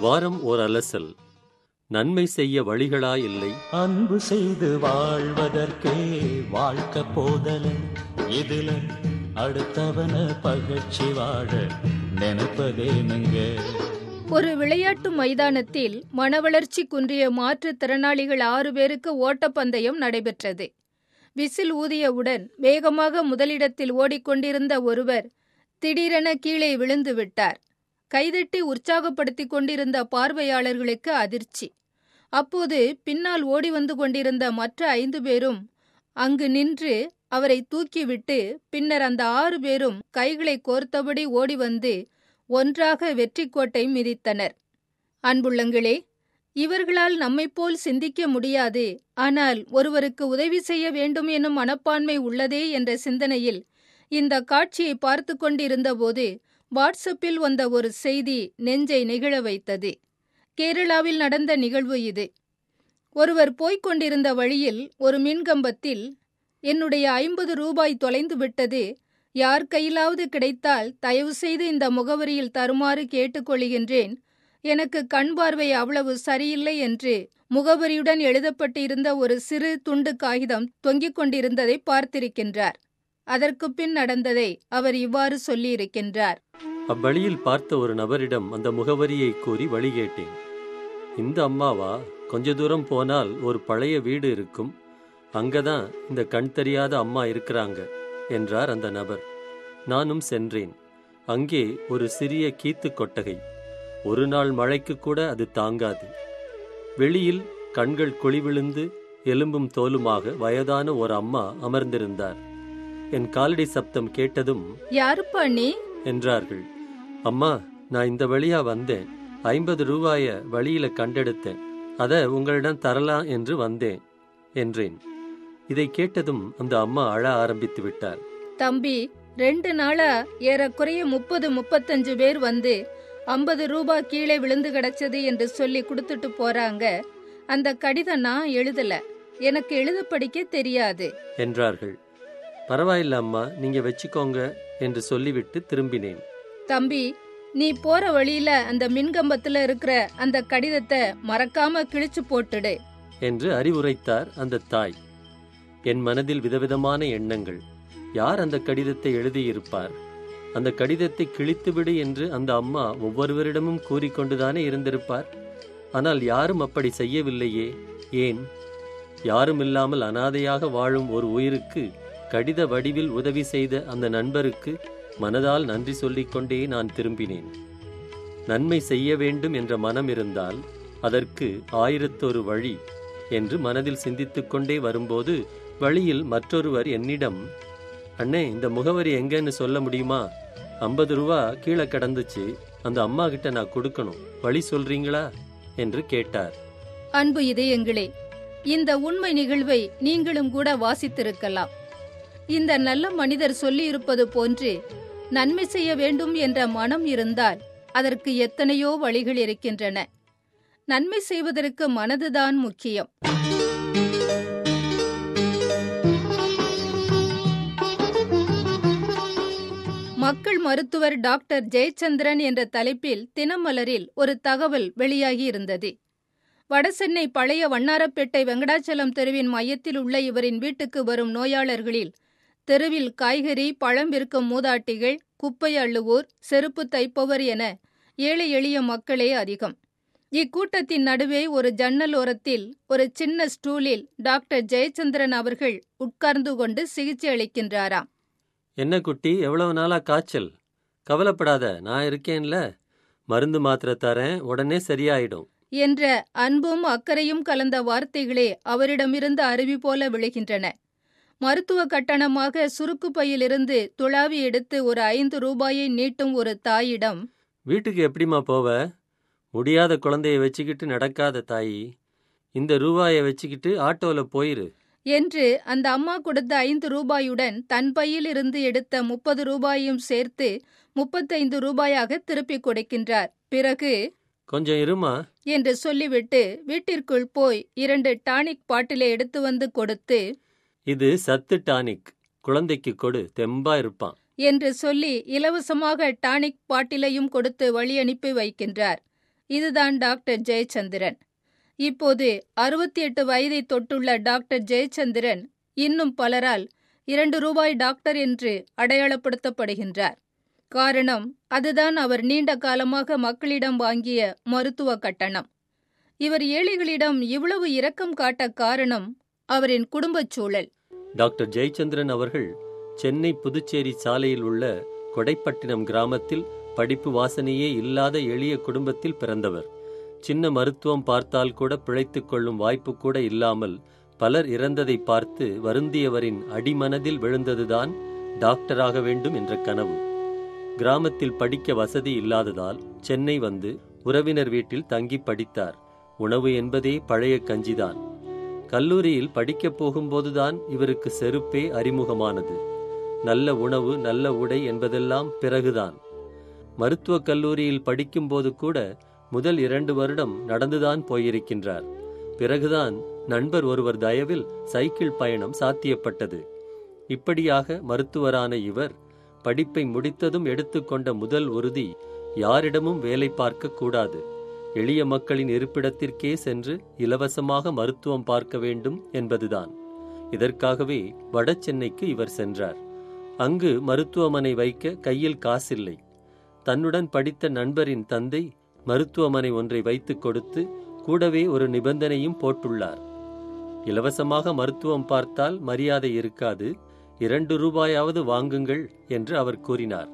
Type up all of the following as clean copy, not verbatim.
வாரம் ஓர் அலசல். நன்மை செய்ய வழிகளாயில்லை, அன்பு செய்து வாழ்வதற்கே வாழ்க்கை போதல. இதுல அடுத்தவன பகச்சி வாழ நினைப்பதேனுங்க. ஒரு விளையாட்டு மைதானத்தில் மனவளர்ச்சி குன்றிய மாற்றுத்திறனாளிகள் 6 பேருக்கு ஓட்டப்பந்தயம் நடைபெற்றது. விசில் ஊதியவுடன் வேகமாக முதலிடத்தில் ஓடிக்கொண்டிருந்த ஒருவர் திடீரென கீழே விழுந்து விட்டார். கைதட்டி உற்சாகப்படுத்திக் கொண்டிருந்த பார்வையாளர்களுக்கு அதிர்ச்சி. அப்போது பின்னால் ஓடி வந்து கொண்டிருந்த மற்ற 5 பேரும் அங்கு நின்று அவரை தூக்கிவிட்டு பின்னர் அந்த 6 பேரும் கைகளை கோர்த்தபடி ஓடி வந்து ஒன்றாக வெற்றி கோட்டை மிதித்தனர். அன்புள்ளங்களே, இவர்களால் நம்மைப்போல் சிந்திக்க முடியாது, ஆனால் ஒருவருக்கு உதவி செய்ய வேண்டும் எனும் மனப்பான்மை உள்ளதே என்ற சிந்தனையில் இந்த காட்சியை பார்த்து கொண்டிருந்தபோது வாட்ஸ்அப்பில் வந்த ஒரு செய்தி நெஞ்சை நெகிழ வைத்தது. கேரளாவில் நடந்த நிகழ்வு இது. ஒருவர் போய்க் கொண்டிருந்த வழியில் ஒரு மின்கம்பத்தில் என்னுடைய 50 ரூபாய் தொலைந்து விட்டது, யார் கையிலாவது கிடைத்தால் தயவு செய்து இந்த முகவரியில் தருமாறு கேட்டுக்கொள்கின்றேன், எனக்கு கண் பார்வை அவ்வளவு சரியில்லை என்று முகவரியுடன் எழுதப்பட்டிருந்த ஒரு சிறு துண்டு காகிதம் தொங்கிக் கொண்டிருந்ததை பார்த்திருக்கின்றார். அதற்கு பின் நடந்ததை அவர் இவ்வாறு சொல்லியிருக்கின்றார். அவ்வழியில் பார்த்த ஒரு நபரிடம் அந்த முகவரியை கூறி வழி கேட்டேன். இந்த அம்மாவா? கொஞ்ச தூரம் போனால் ஒரு பழைய வீடு இருக்கும், அங்கதான் இந்த கண் தெரியாத அம்மா இருக்கிறாங்க என்றார் அந்த நபர். நானும் சென்றேன். அங்கே ஒரு சிறிய கீத்து கொட்டகை. ஒரு நாள் மழைக்கு கூட அது தாங்காது. வெளியில் கண்கள் குழிவிழுந்து எலும்பும் தோலுமாக வயதான ஒரு அம்மா அமர்ந்திருந்தார். என் காலடி சப்தம் கேட்டதும், யாருப்பா நீ என்றார்கள். அம்மா, நான் இந்த வழியா வந்தேன், 50 ரூபாய வழியில கண்டெடுத்தேன், அத உங்களிடம் தரலாம் என்று வந்தேன் என்றேன். இதை கேட்டதும் அந்த அம்மா அழ ஆரம்பித்து விட்டார். தம்பி, 2 நாளா ஏறக்குறைய 30-35 பேர் வந்து 50 ரூபாய் கீழே விழுந்து கிடச்சது என்று சொல்லி கொடுத்துட்டு போறாங்க. அந்த கடிதம் நான் எழுதல, எனக்கு எழுத படிக்க தெரியாது என்றார்கள். பரவாயில்ல அம்மா, நீங்க வச்சுக்கோங்க என்று சொல்லிவிட்டு திரும்பினேன். தம்பி, நீ போற வழியில அந்த மின்கம்பத்துல இருக்கிற அந்த கடிதத்தை மறக்காம கிழிச்சு போட்டுடு என்று அறிவுரைத்தார் அந்த தாய். என் மனதில் விதவிதமான எண்ணங்கள். யார் அந்த கடிதத்தை எழுதியிருப்பார்? அந்த கடிதத்தை கிழித்துவிடு என்று அந்த அம்மா ஒவ்வொருவரிடமும் கூறிக்கொண்டுதானே இருந்திருப்பார். ஆனால் யாரும் அப்படி செய்யவில்லையே. ஏன்? யாரும் இல்லாமல் அனாதையாக வாழும் ஒரு உயிருக்கு கடித வடிவில் உதவி செய்த அந்த நண்பருக்கு மனதால் நன்றி சொல்லிக்கொண்டே நான் திரும்பினேன். நன்மை செய்ய வேண்டும் என்ற மனம் இருந்தால் அதற்கு 1001 வழி என்று மனதில் சிந்தித்துக் கொண்டே வரும்போது வழியில் மற்றொருவர் என்னிடம், அண்ணே, இந்த முகவரி எங்கன்னு சொல்ல முடியுமா? 50 ரூபா கீழே கிடந்துச்சு, அந்த அம்மா கிட்ட நான் கொடுக்கணும், வழி சொல்றீங்களா என்று கேட்டார். அன்பு இதயங்களே, இந்த உண்மை நிகழ்வை நீங்களும் கூட வாசித்திருக்கலாம். இந்த நல்ல மனிதர் சொல்லியிருப்பது போன்று நன்மை செய்ய வேண்டும் என்ற மனம் இருந்தால் அதற்கு எத்தனையோ வழிகள் இருக்கின்றன. நன்மை செய்வதற்கு மனதுதான் முக்கியம். மக்கள் மருத்துவர் டாக்டர் ஜெயச்சந்திரன் என்ற தலைப்பில் தினமலரில் ஒரு தகவல் வெளியாகி இருந்தது. வடசென்னை பழைய வண்ணாரப்பேட்டை வெங்கடாச்சலம் தெருவின் மையத்தில் உள்ள இவரின் வீட்டுக்கு வரும் நோயாளர்களில் தெருவில் காய்கறி பழம் விற்கும் மூதாட்டிகள், குப்பை அள்ளுவோர், செருப்பு தைப்பவர் என ஏழை எளிய மக்களே அதிகம். இக்கூட்டத்தின் நடுவே ஒரு ஜன்னல் ஓரத்தில் ஒரு சின்ன ஸ்டூலில் டாக்டர் ஜெயச்சந்திரன் அவர்கள் உட்கார்ந்து கொண்டு சிகிச்சை அளிக்கின்றாராம். என்ன குட்டி, எவ்வளவு நாளா காய்ச்சல்? கவலைப்படாத, நான் இருக்கேன்ல, மருந்து மாத்திரை தரேன், உடனே சரியாயிடும் என்ற அன்பும் அக்கறையும் கலந்த வார்த்தைகளே அவரிடமிருந்து அருவி போல விழுகின்றன. மருத்துவ கட்டணமாக சுருக்கு பையிலிருந்து துளாவி எடுத்து ஒரு 5 ரூபாயை நீட்டும் ஒரு தாயிடம், வீட்டுக்கு எப்படிமா போவ? முடியாத குழந்தைய வச்சுக்கிட்டு நடக்காத தாயி, இந்த ரூபாயை வச்சுக்கிட்டு ஆட்டோல போயிரு என்று அந்த அம்மா கொடுத்த 5 ரூபாயுடன் தன் பையில் இருந்து எடுத்த 30 ரூபாயும் சேர்த்து 35 ரூபாயாக திருப்பிக் கொடுக்கின்றார். பிறகு, கொஞ்சம் இருமா என்று சொல்லிவிட்டு வீட்டிற்குள் போய் 2 டானிக் பாட்டிலை எடுத்து வந்து கொடுத்து, இது சத்து டானிக், குழந்தைக்கு கொடு, தெம்பா இருப்பான் என்று சொல்லி இலவசமாக டானிக் பாட்டிலையும் கொடுத்து வழி அனுப்பி வைக்கின்றார். இதுதான் டாக்டர் ஜெயச்சந்திரன். இப்போது 68 வயதை தொட்டுள்ள டாக்டர் ஜெயச்சந்திரன் இன்னும் பலரால் 2 ரூபாய் டாக்டர் என்று அடையாளப்படுத்தப்படுகின்றார். காரணம், அதுதான் அவர் நீண்ட காலமாக மக்களிடம் வாங்கிய மருத்துவ கட்டணம். இவர் ஏழைகளிடம் இவ்வளவு இரக்கம் காட்ட காரணம் அவரின் குடும்பச் சூழல். டாக்டர் ஜெயச்சந்திரன் அவர்கள் சென்னை புதுச்சேரி சாலையில் உள்ள கொடைப்பட்டினம் கிராமத்தில் படிப்பு வாசனையே இல்லாத எளிய குடும்பத்தில் பிறந்தவர். சின்ன மருத்துவம் பார்த்தால் கூட பிழைத்துக் கொள்ளும் வாய்ப்பு கூட இல்லாமல் பலர் இறந்ததை பார்த்து வருந்தியவரின் அடிமனதில் விழுந்ததுதான் டாக்டராக வேண்டும் என்ற கனவு. கிராமத்தில் படிக்க வசதி இல்லாததால் சென்னை வந்து உறவினர் வீட்டில் தங்கி படித்தார். உணவு என்பதே பழைய கஞ்சிதான். கல்லூரியில் படிக்கப் போகும்போதுதான் இவருக்கு செருப்பே அறிமுகமானது. நல்ல உணவு, நல்ல உடை என்பதெல்லாம் பிறகுதான். மருத்துவக் கல்லூரியில் படிக்கும்போது கூட முதல் 2 வருடம் நடந்துதான் போயிருக்கின்றார். பிறகுதான் நண்பர் ஒருவர் தயவில் சைக்கிள் பயணம் சாத்தியப்பட்டது. இப்படியாக மருத்துவரான இவர் படிப்பை முடித்ததும் எடுத்துக்கொண்ட முதல் உறுதி, யாரிடமும் வேலை பார்க்க கூடாது, எளிய மக்களின் இருப்பிடத்திற்கே சென்று இலவசமாக மருத்துவம் பார்க்க வேண்டும் என்பதுதான். இதற்காகவே வட சென்னைக்கு இவர் சென்றார். அங்கு மருத்துவமனை வைக்க கையில் காசில்லை. தன்னுடன் படித்த நண்பரின் தந்தை மருத்துவமனை ஒன்றை வைத்துக் கொடுத்து கூடவே ஒரு நிபந்தனையும் போட்டுள்ளார். இலவசமாக மருத்துவம் பார்த்தால் மரியாதை இருக்காது, 2 ரூபாயாவது வாங்குங்கள் என்று அவர் கூறினார்.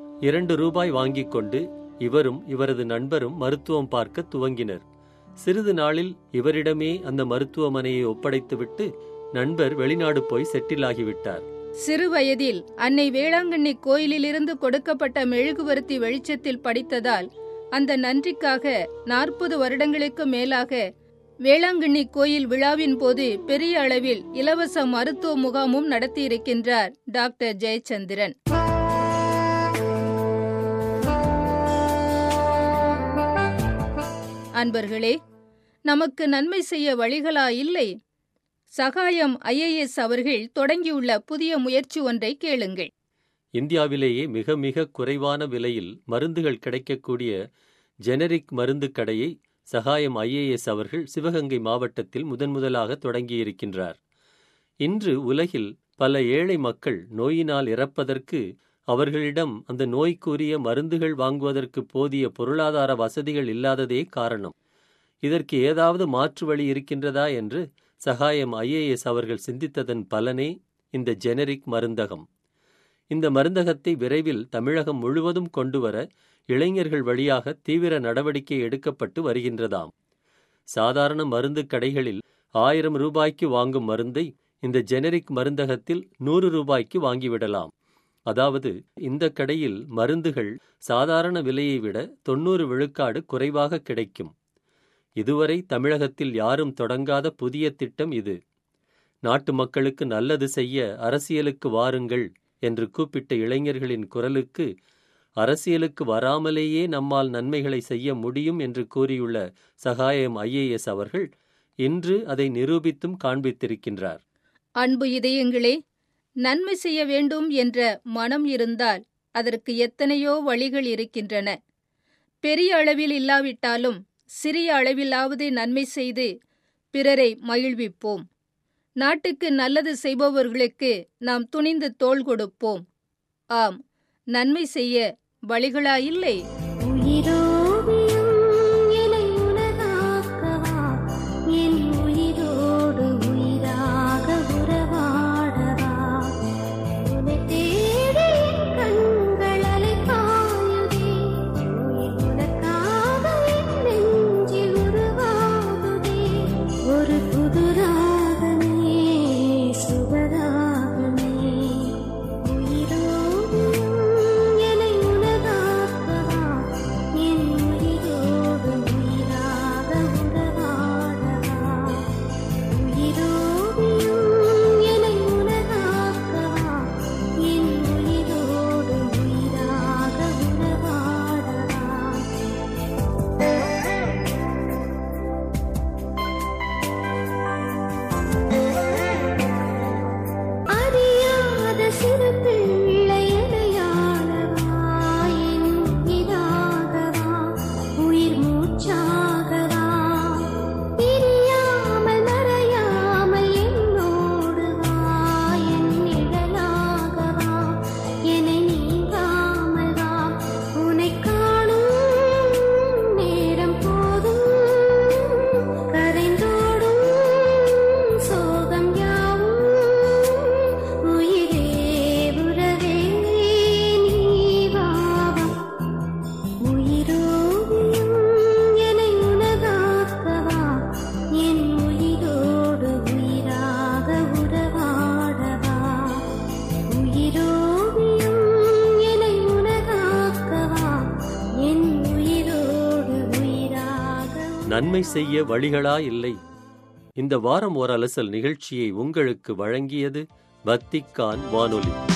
2 ரூபாய் வாங்கிக் கொண்டு இவரும் இவரது நண்பரும் மருத்துவம் பார்க்க துவங்கினர். சிறிது நாளில் இவரிடமே அந்த மருத்துவமனையை ஒப்படைத்துவிட்டு நண்பர் வெளிநாடு போய் செட்டில் ஆகிவிட்டார். சிறு வயதில் அன்னை வேளாங்கண்ணி கோயிலிலிருந்து கொடுக்கப்பட்ட மெழுகுவர்த்தி வெளிச்சத்தில் படித்ததால் அந்த நன்றிக்காக 40 வருடங்களுக்கு மேலாக வேளாங்கண்ணி கோயில் விழாவின் போது பெரிய அளவில் இலவச மருத்துவ முகாமும் நடத்தியிருக்கின்றார் டாக்டர் ஜெயச்சந்திரன். அன்பர்களே, நமக்கு நன்மை செய்ய வழிகளா இல்லை? சகாயம் IAS அவர்கள் தொடங்கியுள்ள புதிய முயற்சி ஒன்றை கேளுங்கள். இந்தியாவிலேயே மிக மிக குறைவான விலையில் மருந்துகள் கிடைக்கக்கூடிய ஜெனரிக் மருந்து கடையை சகாயம் IAS அவர்கள் சிவகங்கை மாவட்டத்தில் முதன்முதலாக தொடங்கியிருக்கின்றார். இன்று உலகில் பல ஏழை மக்கள் நோயினால் இறப்பதற்கு அவர்களிடம் அந்த நோய்க்குரிய மருந்துகள் வாங்குவதற்கு போதிய பொருளாதார வசதிகள் இல்லாததே காரணம். இதற்கு ஏதாவது மாற்று வழி இருக்கின்றதா என்று சகாயம் IAS அவர்கள் சிந்தித்ததன் பலனே இந்த ஜெனரிக் மருந்தகம். இந்த மருந்தகத்தை விரைவில் தமிழகம் முழுவதும் கொண்டுவர இளைஞர்கள் வழியாக தீவிர நடவடிக்கை எடுக்கப்பட்டு வருகின்றதாம். சாதாரண மருந்து கடைகளில் 1000 ரூபாய்க்கு வாங்கும் மருந்தை இந்த ஜெனரிக் மருந்தகத்தில் 100 ரூபாய்க்கு வாங்கிவிடலாம். அதாவது இந்த கடையில் மருந்துகள் சாதாரண விலையை விட 90 விழுக்காடு குறைவாக கிடைக்கும். இதுவரை தமிழகத்தில் யாரும் தொடங்காத புதிய திட்டம் இது. நாட்டு மக்களுக்கு நல்லது செய்ய அரசியலுக்கு வாருங்கள் என்று கூப்பிட்ட இளைஞர்களின் குரலுக்கு அரசியலுக்கு வராமலேயே நம்மால் நன்மைகளை செய்ய முடியும் என்று கூறியுள்ள சகாயம் IAS அவர்கள் இன்று அதை நிரூபித்தும் காண்பித்திருக்கின்றார். அன்பு இதயங்களே, நன்மை செய்ய வேண்டும் என்ற மனம் இருந்தால் அதற்கு எத்தனையோ வழிகள் இருக்கின்றன. பெரிய அளவில் இல்லாவிட்டாலும் சிறிய அளவிலாவது நன்மை செய்து பிறரை மகிழ்விப்போம். நாட்டுக்கு நல்லது செய்பவர்களுக்கு நாம் துணிந்து தோள் கொடுப்போம். ஆம், நன்மை செய்ய வழிகளா இல்லை? உயிரோடு நன்மை செய்ய வழிகளா இல்லை. இந்த வாரம் ஓர் அலசல் நிகழ்ச்சியை உங்களுக்கு வழங்கியது வத்திக்கான் வானொலி.